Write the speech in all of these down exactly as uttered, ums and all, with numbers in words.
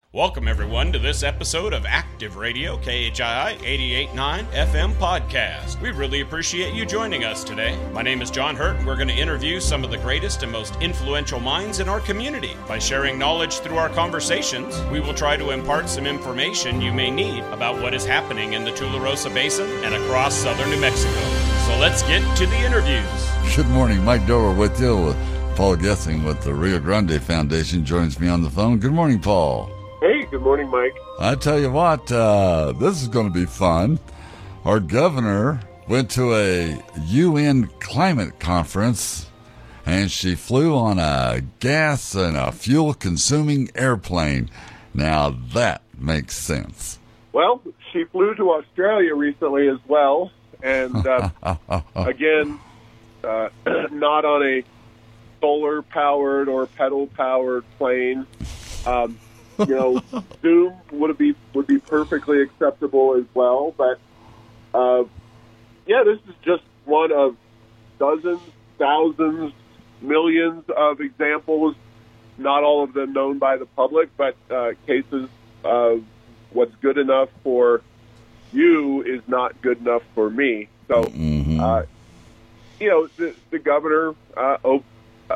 Welcome, everyone, to this episode of Active Radio, K H I I eighty-eight point nine F M podcast. We really appreciate you joining us today. My name is John Hurt, and we're going to interview some of the greatest and most influential minds in our community. By sharing knowledge through our conversations, we will try to impart some information you may need about what is happening in the Tularosa Basin and across southern New Mexico. So let's get to the interviews. Good morning, Mike Dover with you. Paul Gessing with the Rio Grande Foundation joins me on the phone. Good morning, Paul. Hey, good morning, Mike. I tell you what, uh, this is going to be fun. Our governor went to a U N climate conference, and she flew on a gas and a fuel-consuming airplane. Now, that makes sense. Well, she flew to Australia recently as well, and uh, again, uh, not on a solar-powered or pedal-powered plane. Um You know, Zoom would be would be perfectly acceptable as well. But, uh, yeah, this is just one of dozens, thousands, millions of examples, not all of them known by the public, but uh, cases of what's good enough for you is not good enough for me. So, mm-hmm. uh, you know, the, the governor uh, op- uh,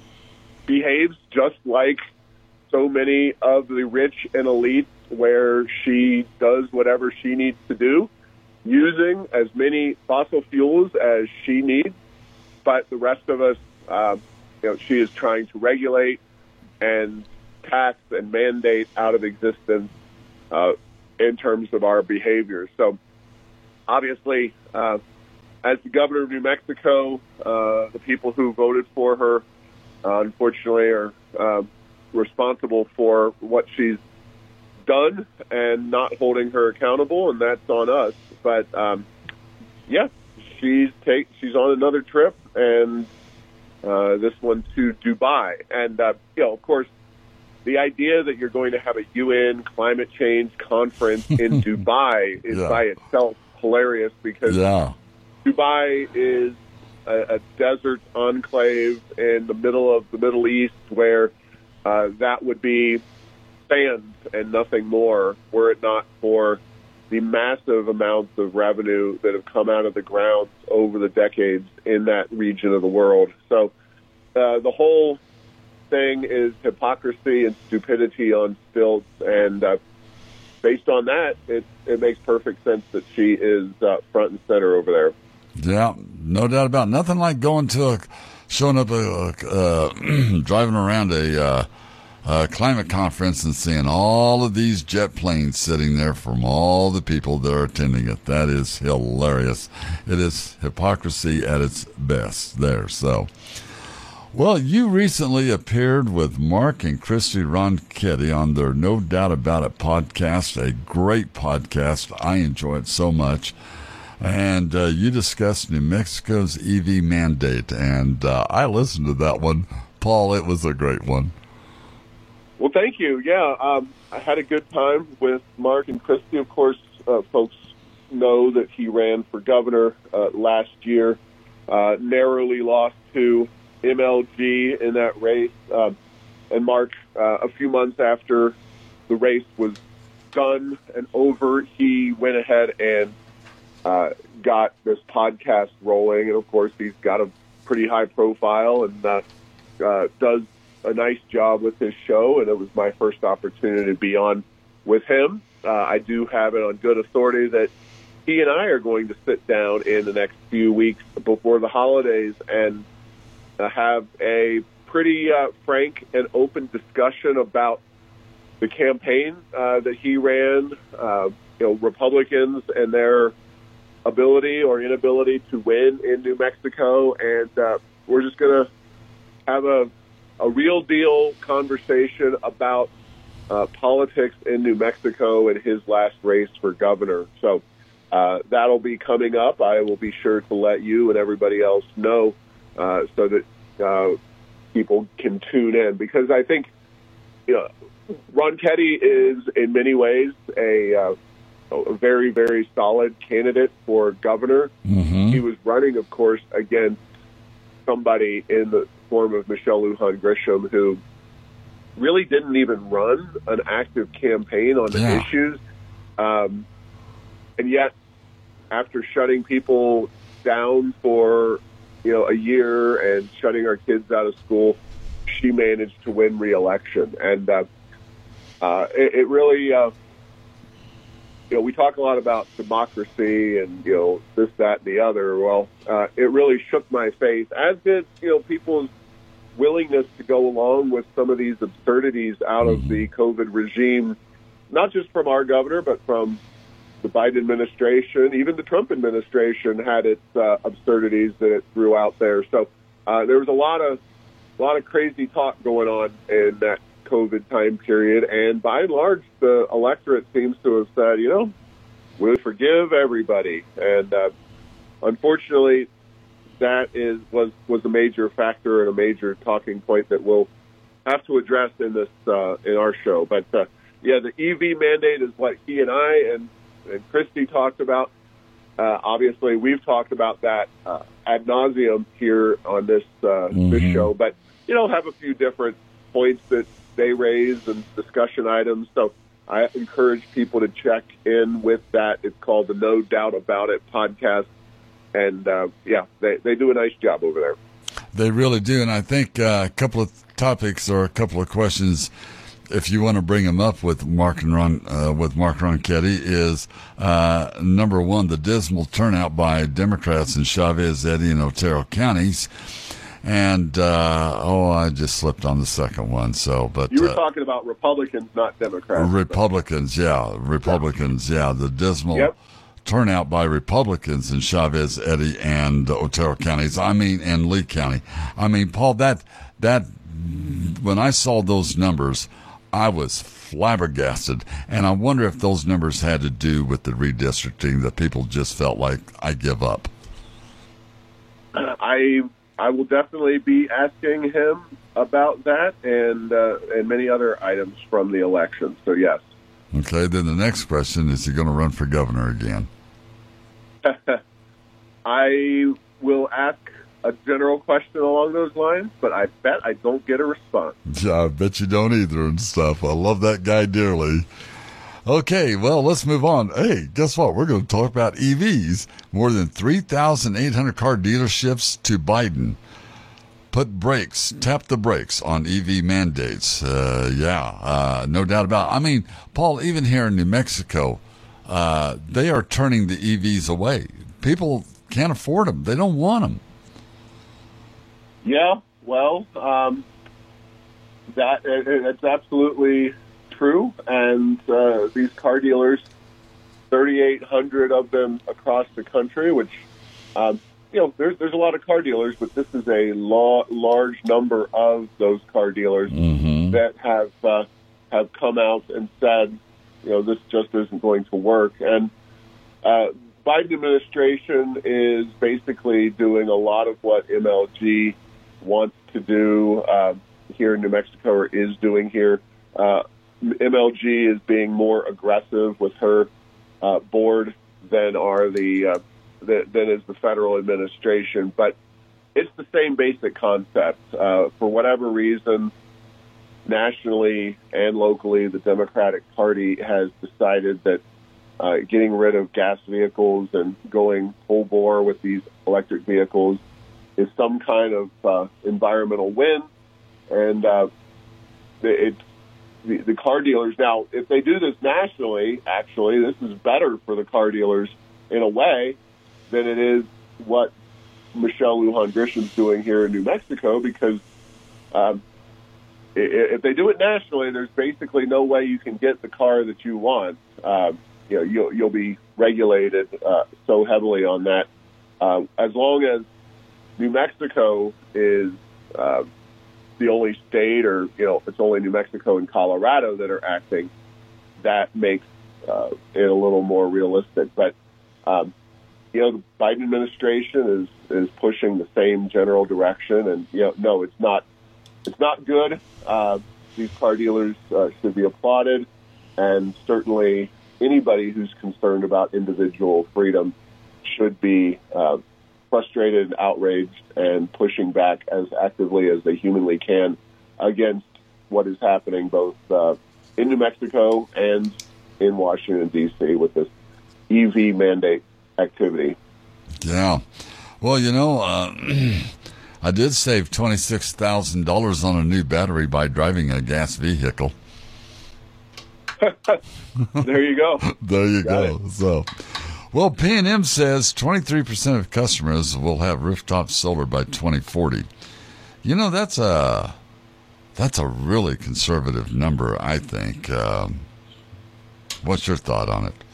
behaves just like so many of the rich and elite, where she does whatever she needs to do, using as many fossil fuels as she needs. But the rest of us, uh, you know, she is trying to regulate and tax and mandate out of existence uh, in terms of our behavior. So obviously, uh, as the governor of New Mexico, uh, the people who voted for her, uh, unfortunately, are uh, responsible for what she's done and not holding her accountable, and that's on us. But um, yeah, she's take she's on another trip, and uh, this one to Dubai. And uh, you know, of course, the idea that you're going to have a U N climate change conference in Dubai is yeah. by itself hilarious, because yeah. Dubai is a, a desert enclave in the middle of the Middle East, where Uh, that would be sand and nothing more, were it not for the massive amounts of revenue that have come out of the ground over the decades in that region of the world. So uh, the whole thing is hypocrisy and stupidity on stilts, and uh, based on that, it, it makes perfect sense that she is uh, front and center over there. Yeah, no doubt about it. Nothing like going to a, showing up, a, uh, driving around a uh, uh, climate conference and seeing all of these jet planes sitting there from all the people that are attending it. That is hilarious. It is hypocrisy at its best there. So, well, you recently appeared with Mark and Christy Ronchetti on their No Doubt About It podcast, a great podcast. I enjoy it so much. And uh, you discussed New Mexico's E V mandate, and uh, I listened to that one. Paul, it was a great one. Well, thank you. Yeah, um, I had a good time with Mark and Christy. Of course, uh, folks know that he ran for governor uh, last year, uh, narrowly lost to M L G in that race. Uh, and Mark, uh, a few months after the race was done and over, he went ahead and Uh, got this podcast rolling, and of course he's got a pretty high profile and uh, uh, does a nice job with his show, and it was my first opportunity to be on with him. Uh, I do have it on good authority that he and I are going to sit down in the next few weeks before the holidays and uh, have a pretty uh, frank and open discussion about the campaign uh, that he ran, uh, you know, Republicans and their ability or inability to win in New Mexico, and uh, we're just going to have a, a real deal conversation about uh, politics in New Mexico in his last race for governor. So uh, that'll be coming up. I will be sure to let you and everybody else know uh, so that uh, people can tune in, because I think, you know, Ronchetti is in many ways a, uh, a very, very solid candidate for governor. Mm-hmm. He was running, of course, against somebody in the form of Michelle Lujan Grisham, who really didn't even run an active campaign on the Yeah. issues. Um, and yet, after shutting people down for, you know, a year and shutting our kids out of school, she managed to win re-election. And uh, uh, it, it really, uh, you know, we talk a lot about democracy and, you know, this, that, and the other. Well, uh, it really shook my faith, as did, you know, people's willingness to go along with some of these absurdities out of the COVID regime, not just from our governor, but from the Biden administration. Even the Trump administration had its uh, absurdities that it threw out there. So uh, there was a lot of a lot of crazy talk going on in that COVID time period, and by and large, the electorate seems to have said, you know, we'll forgive everybody. And uh, unfortunately, that is was was a major factor and a major talking point that we'll have to address in this uh, in our show. But uh, yeah, the E V mandate is what he and I and, and Christy talked about. Uh, obviously, we've talked about that uh, ad nauseum here on this uh, mm-hmm. this show. But you know, have a few different points that they raise and discussion items. So I encourage people to check in with that. It's called the No Doubt About It podcast. And, uh, yeah, they, they do a nice job over there. They really do. And I think uh, a couple of topics or a couple of questions, if you want to bring them up with Mark and Ron, uh, with Mark Ronchetti, is uh, number one, the dismal turnout by Democrats in Chavez, Eddy, and Otero counties. And, uh, oh, I just slipped on the second one. So, but you were uh, talking about Republicans, not Democrats. Republicans, yeah. Republicans, yeah. The dismal yep. turnout by Republicans in Chavez, Eddy, and Otero counties. I mean, and Lee County. I mean, Paul, that, that, when I saw those numbers, I was flabbergasted. And I wonder if those numbers had to do with the redistricting, that people just felt like, I give up. I, I will definitely be asking him about that and, uh, and many other items from the election. So, yes. Okay, then the next question, is he going to run for governor again? I will ask a general question along those lines, but I bet I don't get a response. Yeah, I bet you don't either and stuff. I love that guy dearly. Okay, well, let's move on. Hey, guess what? We're going to talk about E Vs. More than three thousand eight hundred car dealerships to Biden. Put brakes, tap the brakes on E V mandates. Uh, yeah, uh, no doubt about it. I mean, Paul, even here in New Mexico, uh, they are turning the E Vs away. People can't afford them. They don't want them. Yeah, well, um, that it's absolutely true. And uh, these car dealers, thirty-eight hundred of them across the country, which, um, you know, there's there's a lot of car dealers, but this is a law, large number of those car dealers mm-hmm. that have uh, have come out and said, you know, this just isn't going to work. And uh, Biden administration is basically doing a lot of what M L G wants to do uh, here in New Mexico, or is doing here. Uh, M L G is being more aggressive with her uh, board than are the uh, than, than is the federal administration, but it's the same basic concept. Uh, for whatever reason, nationally and locally, the Democratic Party has decided that uh, getting rid of gas vehicles and going full bore with these electric vehicles is some kind of uh, environmental win, and uh, it's the, the car dealers. Now, if they do this nationally, actually, this is better for the car dealers in a way than it is what Michelle Lujan Grisham's doing here in New Mexico, because um, if they do it nationally, there's basically no way you can get the car that you want. Uh, you know, you'll, you'll be regulated uh, so heavily on that. Uh, as long as New Mexico is uh, the only state, or, you know, it's only New Mexico and Colorado that are acting, that makes uh, it a little more realistic. But, um, you know, the Biden administration is, is pushing the same general direction. And, you know, no, it's not, it's not good. Uh, these car dealers uh, should be applauded. And certainly anybody who's concerned about individual freedom should be uh, frustrated and outraged and pushing back as actively as they humanly can against what is happening both uh, in New Mexico and in Washington, D C with this E V mandate activity. Yeah. Well, you know, uh, I did save twenty-six thousand dollars on a new battery by driving a gas vehicle. There you go. There you Got go. it. So, well, P and M says twenty-three percent of customers will have rooftop solar by twenty forty. You know, that's a, that's a really conservative number, I think. Um, what's your thought on it?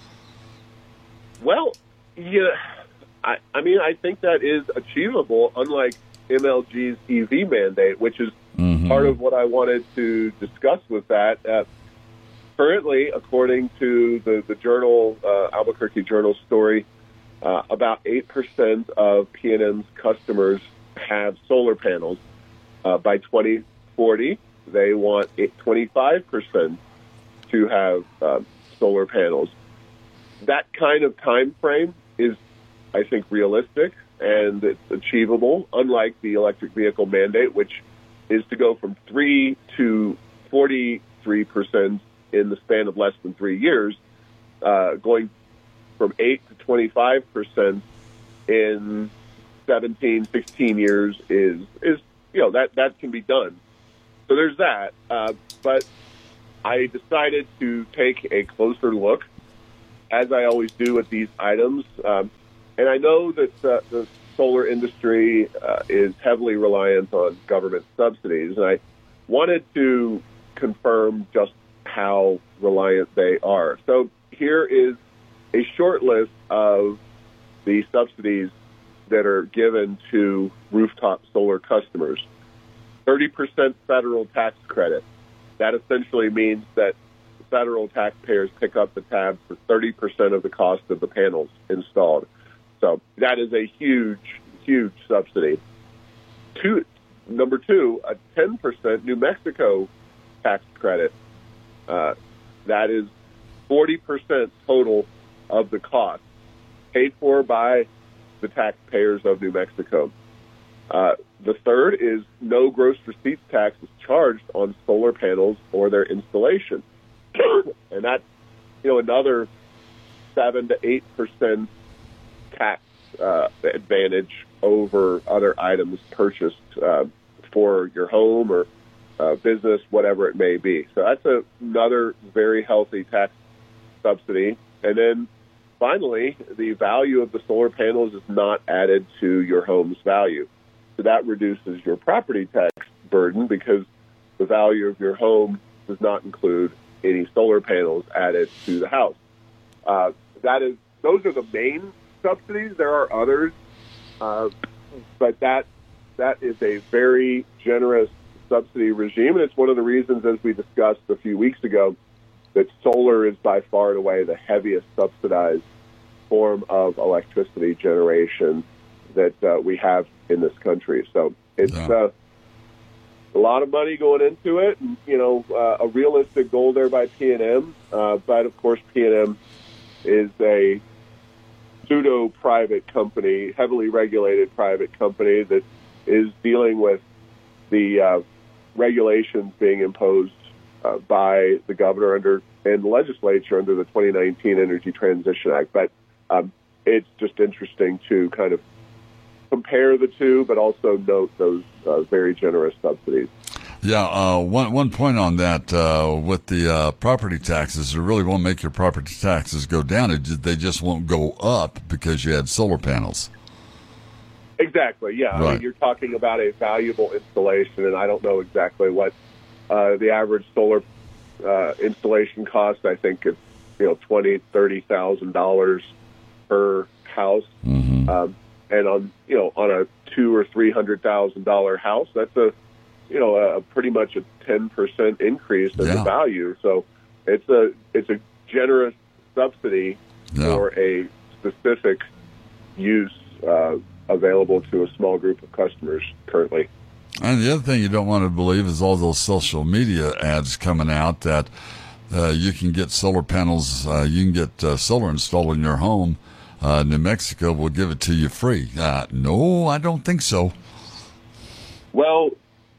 Well, yeah, I, I mean, I think that is achievable, unlike M L G's E V mandate, which is Mm-hmm. part of what I wanted to discuss with that. Uh, currently, according to the, the journal, uh, Albuquerque Journal story, uh, about eight percent of P and M's customers have solar panels. Uh, by twenty forty, they want twenty-five percent to have uh, solar panels. That kind of time frame is, I think, realistic and it's achievable, unlike the electric vehicle mandate, which is to go from three to forty-three percent in the span of less than three years, uh, going from eight to twenty-five percent in seventeen, sixteen years is, is, you know, that, that can be done. So there's that. Uh, but I decided to take a closer look, as I always do with these items. Um, and I know that uh, the solar industry uh, is heavily reliant on government subsidies, and I wanted to confirm just how reliant they are. So here is a short list of the subsidies that are given to rooftop solar customers. thirty percent federal tax credit. That essentially means that federal taxpayers pick up the tab for thirty percent of the cost of the panels installed. So that is a huge, huge subsidy. Two, number two, a ten percent New Mexico tax credit. Uh, that is forty percent total of the cost, paid for by the taxpayers of New Mexico. Uh, the third is no gross receipts tax is charged on solar panels or their installation. And that's, you know, another seven to eight percent tax uh, advantage over other items purchased uh, for your home or uh, business, whatever it may be. So that's a, another very healthy tax subsidy. And then finally, the value of the solar panels is not added to your home's value. So that reduces your property tax burden because the value of your home does not include any solar panels added to the house. Uh, that is, those are the main subsidies. There are others, uh, but that that is a very generous subsidy regime, and it's one of the reasons, as we discussed a few weeks ago, that solar is by far and away the heaviest subsidized form of electricity generation that uh, we have in this country. So it's Yeah. uh, a lot of money going into it, and, you know, uh, a realistic goal there by P and M. Uh, but, of course, P and M is a pseudo-private company, heavily regulated private company that is dealing with the uh, regulations being imposed uh, by the governor under and the legislature under the twenty nineteen Energy Transition Act. But um, it's just interesting to kind of compare the two, but also note those uh, very generous subsidies. Yeah, uh, one one point on that uh, with the uh, property taxes, it really won't make your property taxes go down. It, they just won't go up because you had solar panels. Exactly. Yeah, I Right. mean, you're talking about a valuable installation, and I don't know exactly what uh, the average solar uh, installation cost. I think it's you know twenty, thirty thousand dollars per house, Mm-hmm. um, and on you know on a two or three hundred thousand dollar house, that's a you know, a pretty much a ten percent increase in Yeah. the value. So it's a it's a generous subsidy Yeah. for a specific use uh, available to a small group of customers currently. And the other thing you don't want to believe is all those social media ads coming out that uh, you can get solar panels, uh, you can get uh, solar installed in your home. Uh, New Mexico will give it to you free. Uh, no, I don't think so. Well,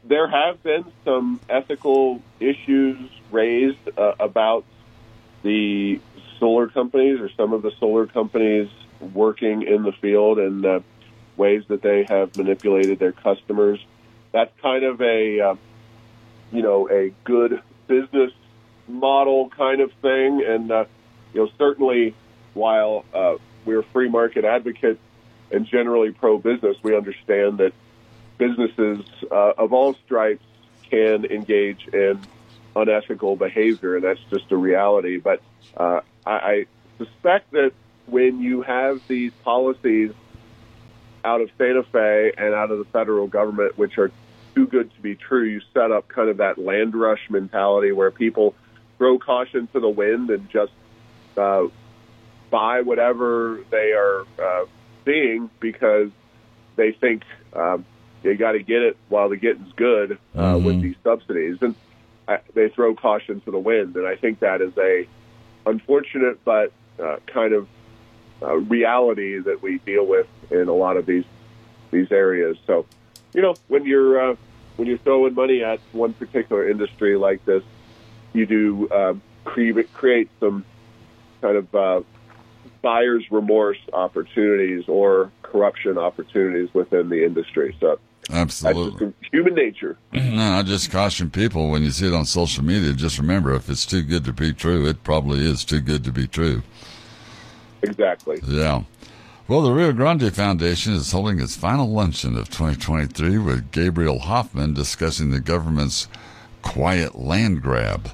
there have been some ethical issues raised uh, about the solar companies, or some of the solar companies working in the field, and uh, ways that they have manipulated their customers. That's kind of a, uh, you know, a good business model kind of thing. And, uh, you know, certainly while uh, we're free market advocates and generally pro-business, we understand that businesses uh, of all stripes can engage in unethical behavior, and that's just a reality. But uh, I, I suspect that when you have these policies out of Santa Fe and out of the federal government, which are too good to be true, you set up kind of that land rush mentality where people throw caution to the wind and just uh, buy whatever they are uh, seeing because they think um, you got to get it while the getting's good uh, mm-hmm. with these subsidies. And I, they throw caution to the wind. And I think that is a unfortunate but uh, kind of uh, reality that we deal with in a lot of these these areas. So, you know, when you're uh, when you're throwing money at one particular industry like this, you do uh, create create some kind of uh, buyer's remorse opportunities or corruption opportunities within the industry. So, absolutely, that's just human nature. No, I just caution people when you see it on social media. Just remember, if it's too good to be true, it probably is too good to be true. Exactly. Yeah. Well, the Rio Grande Foundation is holding its final luncheon of twenty twenty-three with Gabrielle Hoffman discussing the government's quiet land grab.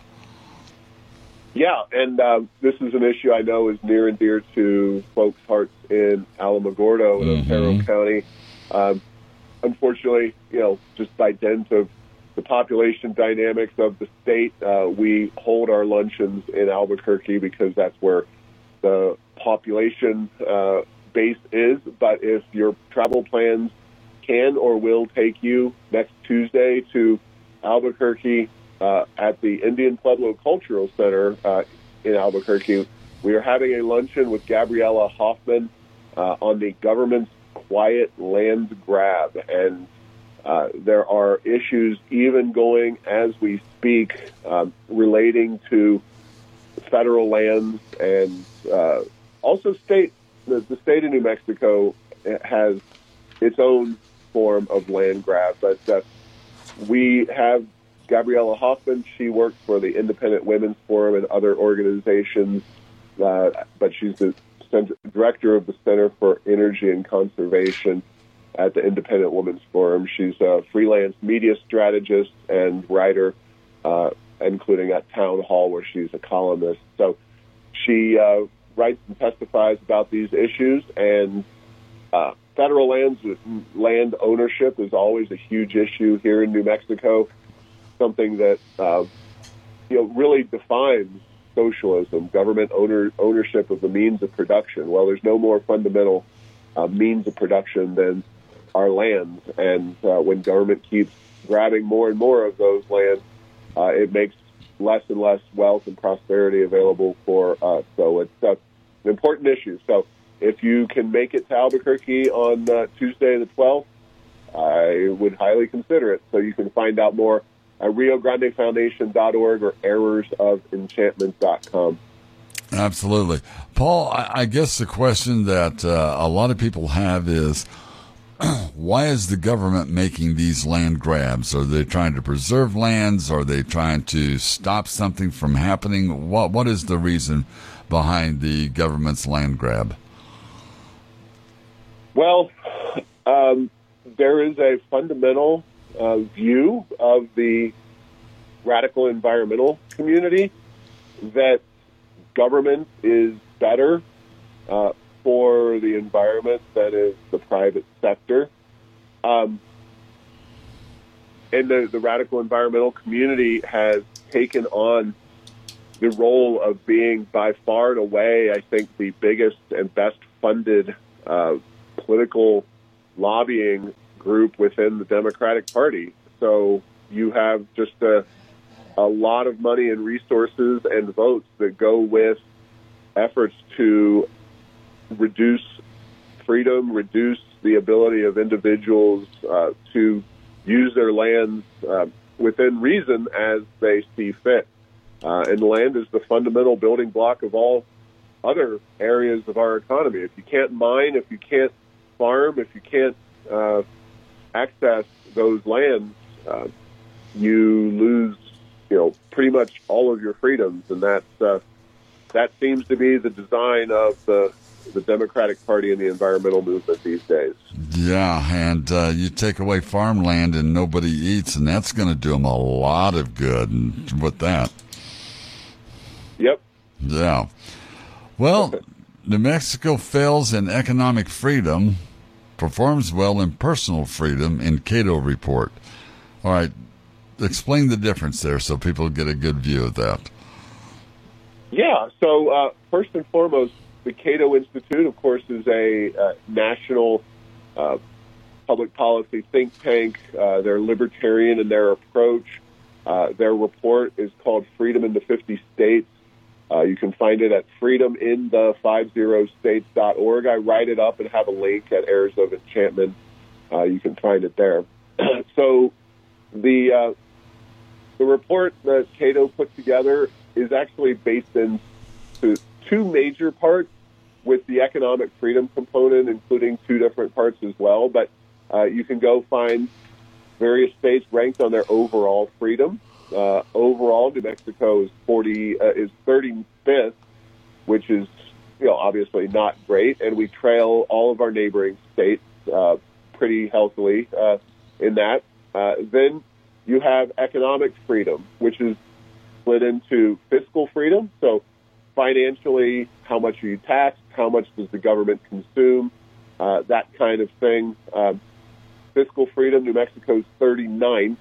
Yeah, and um, this is an issue I know is near and dear to folks' hearts in Alamogordo in mm-hmm. Otero County. Um, unfortunately, you know, just by dint of the population dynamics of the state, uh, we hold our luncheons in Albuquerque because that's where the population uh, base is. But if your travel plans can or will take you next Tuesday to Albuquerque uh, at the Indian Pueblo Cultural Center uh, in Albuquerque, we are having a luncheon with Gabriella Hoffman uh, on the government's quiet land grab. And uh, there are issues even going as we speak um, relating to federal lands and uh, also state. The, the state of New Mexico has its own form of land grab, but uh, we have Gabriella Hoffman. She works for the Independent Women's Forum and other organizations, uh, but she's the center, director of the Center for Energy and Conservation at the Independent Women's Forum. She's a freelance media strategist and writer, uh, including at Town Hall, where she's a columnist. So she uh, writes and testifies about these issues, and uh, federal lands, land ownership is always a huge issue here in New Mexico, something that uh, you know really defines socialism, government owner, ownership of the means of production. Well, there's no more fundamental uh, means of production than our lands, and uh, when government keeps grabbing more and more of those lands, uh, it makes less and less wealth and prosperity available for us. So it's uh, an important issue. So if you can make it to Albuquerque on uh, Tuesday the twelfth, I would highly consider it. So you can find out more at rio grande foundation dot org or errors of enchantment dot com. Absolutely. Paul, I, I guess the question that uh, a lot of people have is, why is the government making these land grabs? Are they trying to preserve lands? Are they trying to stop something from happening? What What is the reason behind the government's land grab? Well, um, there is a fundamental uh, view of the radical environmental community that government is better uh, for the environment than is the private sector. Um, and the, the radical environmental community has taken on the role of being by far and away, I think, the biggest and best funded uh, political lobbying group within the Democratic Party. So you have just a, a lot of money and resources and votes that go with efforts to reduce freedom, reduce the ability of individuals uh, to use their lands uh, within reason as they see fit. Uh, and land is the fundamental building block of all other areas of our economy. If you can't mine, if you can't farm, if you can't uh, access those lands, uh, you lose, you know, pretty much all of your freedoms, and that uh, that seems to be the design of the the Democratic Party and the environmental movement these days. Yeah, and uh, you take away farmland and nobody eats, and that's going to do them a lot of good. And with that, yep, yeah. Well, New Mexico fails in economic freedom, performs well in personal freedom in Cato report. All right, explain the difference there so people get a good view of that. Yeah, so uh, first and foremost, the Cato Institute, of course, is a uh, national uh, public policy think tank. Uh, they're libertarian in their approach. Uh, their report is called Freedom in the fifty States. Uh, you can find it at freedom in the fifty states dot org. I write it up and have a link at Heirs of Enchantment. Uh, you can find it there. So the uh, the report that Cato put together is actually based in two major parts, with the economic freedom component including two different parts as well. But uh, you can go find various states ranked on their overall freedom. Uh, overall, New Mexico is forty uh, is thirty-fifth, which is, you know, obviously not great, and we trail all of our neighboring states uh, pretty healthily uh, in that. Uh, then you have economic freedom, which is split into fiscal freedom. So financially, how much are you taxed? How much does the government consume? Uh, that kind of thing. Uh, fiscal freedom, New Mexico's thirty-ninth.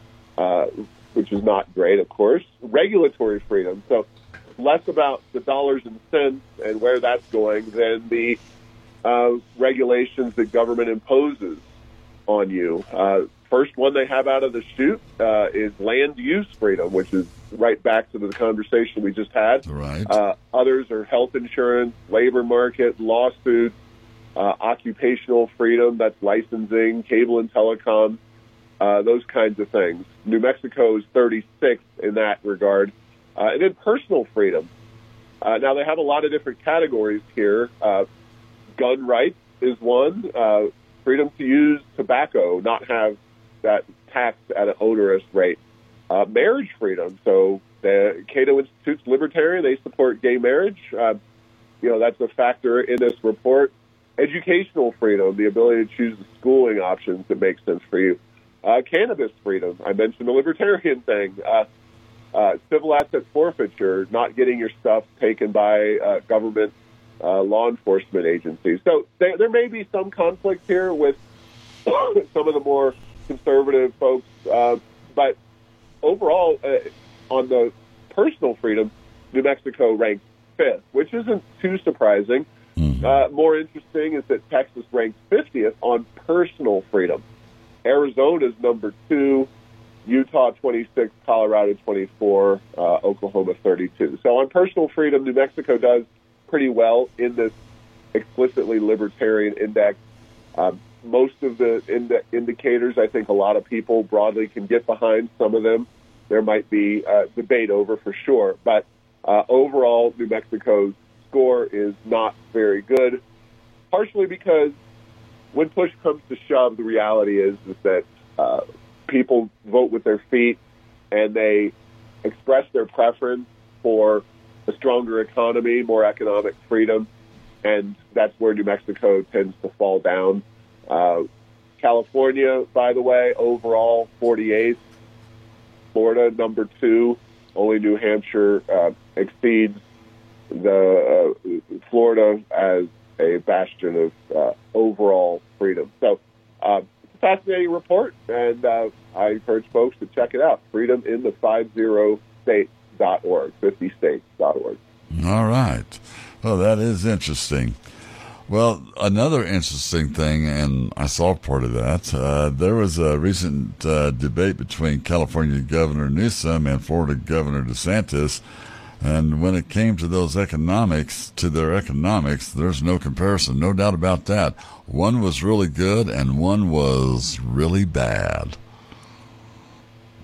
Uh, which is not great, of course. Regulatory freedom, so less about the dollars and cents and where that's going than the uh, regulations that government imposes on you. Uh, first one they have out of the chute uh, is land use freedom, which is right back to the conversation we just had. Right. Uh, others are health insurance, labor market, lawsuits, uh, occupational freedom, that's licensing, cable and telecom, Uh, those kinds of things. New Mexico is thirty-sixth in that regard. Uh, and then personal freedom. Uh, now, they have a lot of different categories here. Uh, gun rights is one. Uh, freedom to use tobacco, not have that taxed at an onerous rate. Uh, marriage freedom. So the Cato Institute's libertarian. They support gay marriage. Uh, you know, that's a factor in this report. Educational freedom, the ability to choose the schooling options that make sense for you. Uh, cannabis freedom. I mentioned the libertarian thing. Uh, uh, civil asset forfeiture, not getting your stuff taken by uh, government uh, law enforcement agencies. So there, there may be some conflict here with some of the more conservative folks. Uh, but overall, uh, on the personal freedom, New Mexico ranks fifth, which isn't too surprising. Mm-hmm. Uh, more interesting is that Texas ranks fiftieth on personal freedom. Arizona's number two, Utah twenty-six, Colorado twenty-four, uh, Oklahoma thirty-two. So on personal freedom, New Mexico does pretty well in this explicitly libertarian index. Um, most of the ind- indicators, I think a lot of people broadly can get behind. Some of them there might be uh, debate over for sure. But uh, overall, New Mexico's score is not very good, partially because when push comes to shove, the reality is, is that uh, people vote with their feet and they express their preference for a stronger economy, more economic freedom, and that's where New Mexico tends to fall down. Uh, California, by the way, overall forty-eighth. Florida, number two. Only New Hampshire uh, exceeds the uh, Florida as a bastion of uh, overall freedom. So uh, it's a fascinating report, and uh, I encourage folks to check it out. freedom in the fifty states dot org, fifty states dot org. All right. Well, that is interesting. Well, another interesting thing, and I saw part of that, uh, there was a recent uh, debate between California Governor Newsom and Florida Governor DeSantis. And when it came to those economics, to their economics, there's no comparison, no doubt about that. One was really good and one was really bad.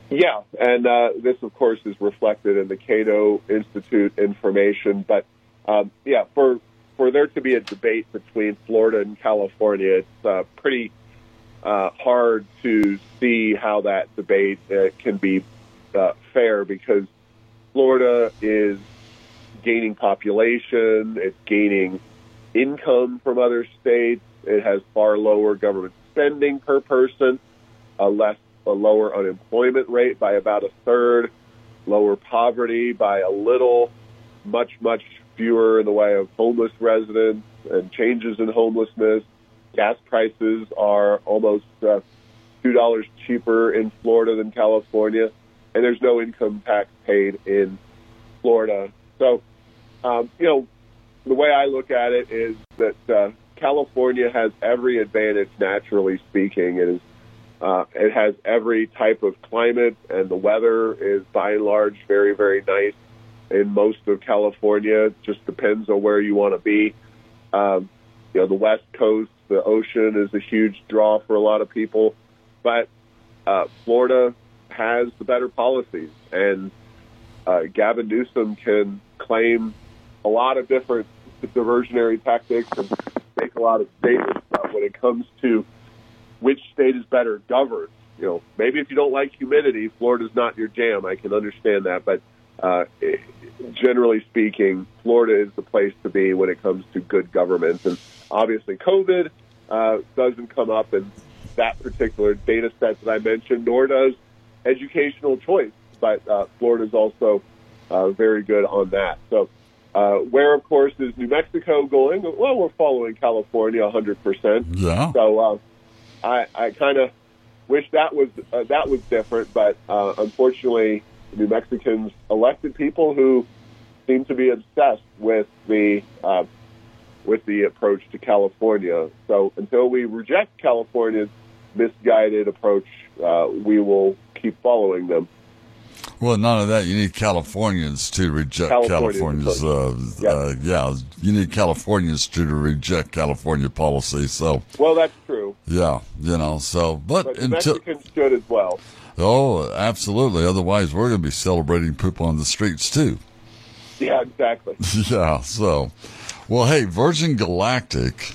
Yeah, and uh, this, of course, is reflected in the Cato Institute information. But, um, yeah, for for there to be a debate between Florida and California, it's uh, pretty uh, hard to see how that debate uh, can be uh, fair, because Florida is gaining population, it's gaining income from other states, it has far lower government spending per person, a less a lower unemployment rate by about a third, lower poverty by a little, much, much fewer in the way of homeless residents and changes in homelessness. Gas prices are almost uh, two dollars cheaper in Florida than California, and there's no income tax paid in Florida. So, um, you know, the way I look at it is that uh, California has every advantage, naturally speaking. It is Uh, it has every type of climate, and the weather is, by and large, very, very nice in most of California. It just depends on where you want to be. Um, you know, the West Coast, the ocean is a huge draw for a lot of people. But uh, Florida has the better policies, and uh, Gavin Newsom can claim a lot of different diversionary tactics and make a lot of statements uh, when it comes to which state is better governed. You know, maybe if you don't like humidity, Florida's not your jam. I can understand that, but uh, generally speaking, Florida is the place to be when it comes to good government. And obviously, COVID uh, doesn't come up in that particular data set that I mentioned, nor does educational choice. But uh, Florida's also uh, very good on that. So, uh, where of course is New Mexico going? Well, we're following California one hundred percent. Yeah. So. Uh, I, I kind of wish that was uh, that was different, but uh, unfortunately, New Mexicans elected people who seem to be obsessed with the uh, with the approach to California. So until we reject California's misguided approach, uh, we will keep following them. Well, none of that. You need Californians to reject California's. Uh, yeah. Uh, yeah, you need Californians to, to reject California policy. So, well, that's true. Yeah, you know. So, but, but until Mexicans should as well. Oh, absolutely. Otherwise, we're going to be celebrating poop on the streets too. Yeah, exactly. Yeah. So, well, hey, Virgin Galactic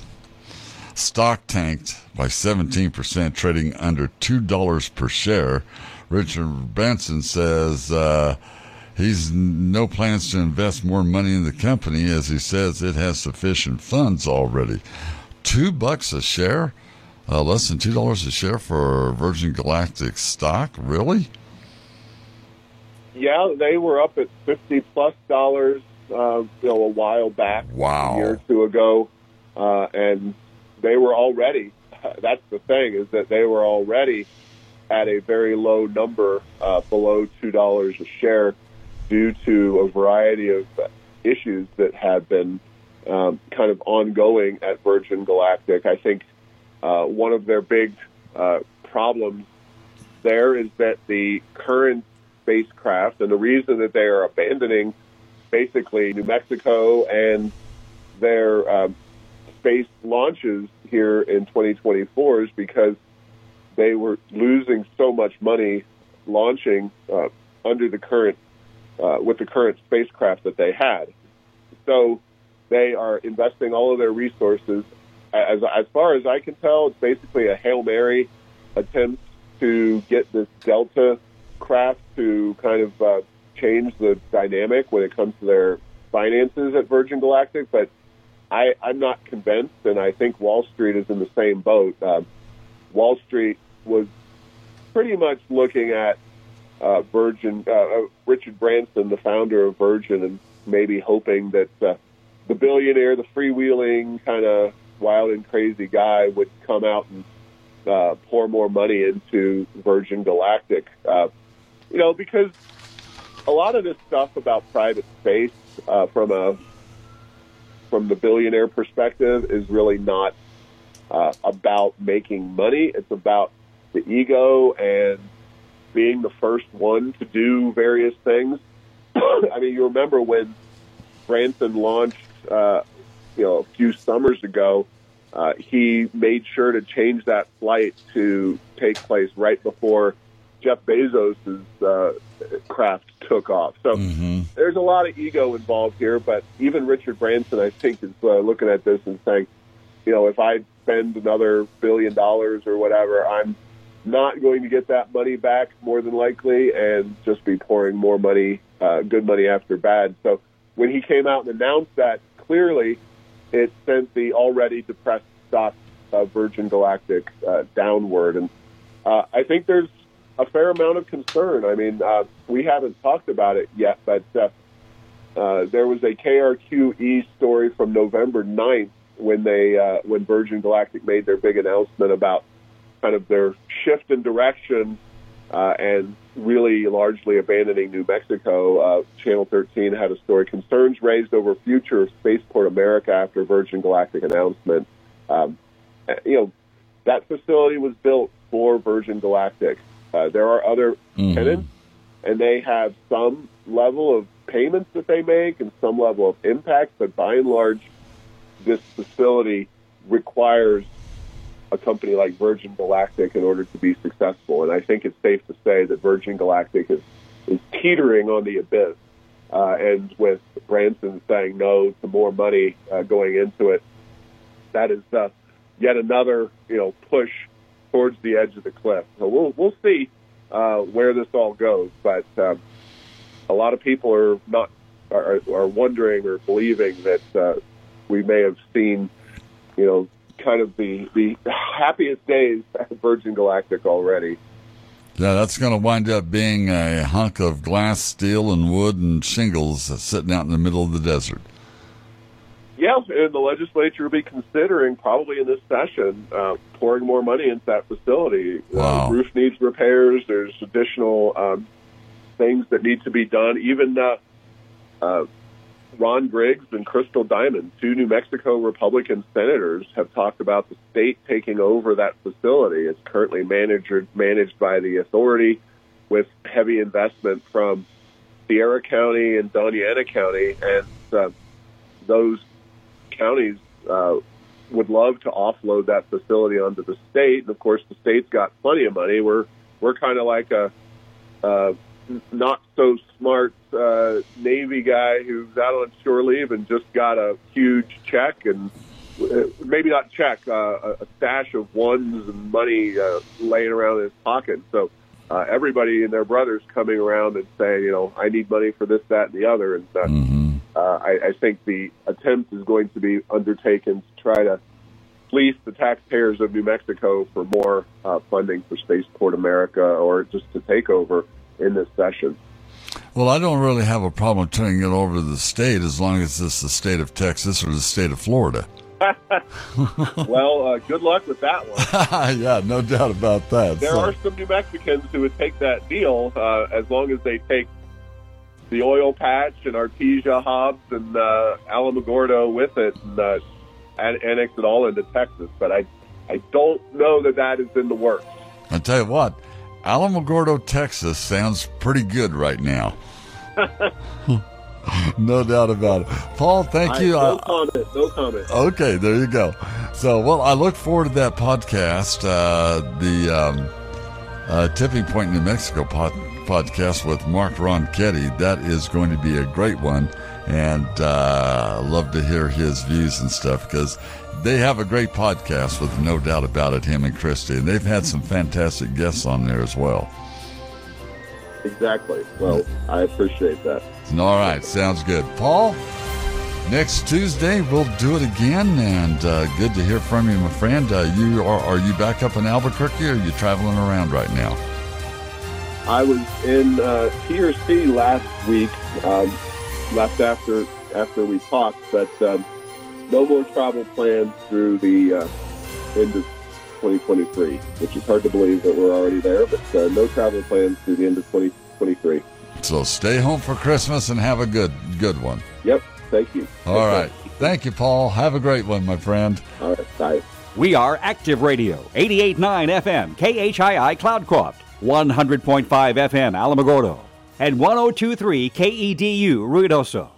stock tanked by seventeen percent, trading under two dollars per share. Richard Branson says uh, he's no plans to invest more money in the company, as he says it has sufficient funds already. Two bucks a share, uh, less than two dollars a share for Virgin Galactic stock, really? Yeah, they were up at fifty plus dollars, uh, you know, a while back, wow, a year or two ago, uh, and they were already. That's the thing, is that they were already at a very low number, uh, below two dollars a share, due to a variety of issues that have been um, kind of ongoing at Virgin Galactic. I think uh, one of their big uh, problems there is that the current spacecraft, and the reason that they are abandoning basically New Mexico and their um, space launches here in twenty twenty-four, is because they were losing so much money launching uh, under the current, uh, with the current spacecraft that they had. So they are investing all of their resources. As, as far as I can tell, it's basically a Hail Mary attempt to get this Delta craft to kind of uh, change the dynamic when it comes to their finances at Virgin Galactic. But I, I'm not convinced, and I think Wall Street is in the same boat. Uh, Wall Street was pretty much looking at uh, Virgin, uh, Richard Branson, the founder of Virgin, and maybe hoping that uh, the billionaire, the freewheeling kind of wild and crazy guy would come out and uh, pour more money into Virgin Galactic. Uh, you know, because a lot of this stuff about private space uh, from a from the billionaire perspective is really not uh, about making money. It's about the ego and being the first one to do various things. I mean, you remember when Branson launched, uh, you know, a few summers ago, uh, he made sure to change that flight to take place right before Jeff Bezos' uh, craft took off. So Mm-hmm. there's a lot of ego involved here, but even Richard Branson, I think, is uh, looking at this and saying, you know, if I spend another billion dollars or whatever, I'm not going to get that money back more than likely and just be pouring more money, uh, good money after bad. So when he came out and announced that, clearly it sent the already depressed stock of Virgin Galactic uh, downward. And uh, I think there's a fair amount of concern. I mean, uh, we haven't talked about it yet, but uh, uh, there was a K R Q E story from November ninth when they uh, when Virgin Galactic made their big announcement about kind of their shift in direction uh, and really largely abandoning New Mexico. Uh, Channel thirteen had a story, concerns raised over future of Spaceport America after Virgin Galactic announcement. Um, you know, that facility was built for Virgin Galactic. Uh, there are other Mm-hmm. tenants, and they have some level of payments that they make and some level of impact, but by and large, this facility requires a company like Virgin Galactic in order to be successful. And I think it's safe to say that Virgin Galactic is, is teetering on the abyss. Uh, and with Branson saying no to more money uh, going into it, that is uh, yet another, you know, push towards the edge of the cliff. So we'll we'll see uh, where this all goes. But um, a lot of people are not are, are wondering or believing that uh, we may have seen, you know, kind of the, the happiest days at Virgin Galactic already. Yeah, that's going to wind up being a hunk of glass, steel, and wood and shingles sitting out in the middle of the desert. Yeah, and the legislature will be considering, probably in this session, uh, pouring more money into that facility. Wow. Uh, roof needs repairs. There's additional um, things that need to be done. Even uh, uh, Ron Griggs and Crystal Diamond, two New Mexico Republican senators, have talked about the state taking over that facility. It's currently managed managed by the authority with heavy investment from Sierra County and Doñana County, and uh, those counties uh, would love to offload that facility onto the state. And of course, the state's got plenty of money. We're we're kind of like a uh, not so smart uh, Navy guy who's out on shore leave and just got a huge check, and uh, maybe not check, uh, a stash of ones and money uh, laying around in his pocket. So uh, everybody and their brothers coming around and saying, you know, I need money for this, that, and the other. And uh, Mm-hmm. uh, I, I think the attempt is going to be undertaken to try to fleece the taxpayers of New Mexico for more uh, funding for Spaceport America, or just to take over in this session. Well, I don't really have a problem turning it over to the state as long as it's the state of Texas or the state of Florida. Well, uh, good luck with that one. Yeah, no doubt about that. There So- are some New Mexicans who would take that deal uh, as long as they take the oil patch and Artesia Hobbs and uh, Alamogordo with it and uh, an- annex it all into Texas. But I, I don't know that that is in the works. I tell you what, Alamogordo, Texas sounds pretty good right now. No doubt about it. Paul, thank I, you. no I- comment. No comment. Okay, there you go. So, well, I look forward to that podcast, uh, the um, uh, Tipping Point, New Mexico pod- podcast with Mark Ronchetti. That is going to be a great one, and uh, I love to hear his views and stuff, because they have a great podcast with no doubt about it, him and Christy, and they've had some fantastic guests on there as well. Exactly. Well, I appreciate that. All right, sounds good. Paul, next Tuesday we'll do it again, and uh, good to hear from you, my friend. Uh, you are are you back up in Albuquerque, or are you traveling around right now? I was in uh, T R C last week, um, left after after we talked, but um, no more travel plans through the uh, end of twenty twenty-three, which is hard to believe that we're already there, but uh, no travel plans through the end of twenty twenty-three. So stay home for Christmas and have a good good one. Yep, thank you. All right. Thank you, Paul. Have a great one, my friend. All right, bye. We are Active Radio, eighty-eight point nine F M, K H I I Cloudcroft, one hundred point five F M Alamogordo, and one oh two point three K E D U Ruidoso.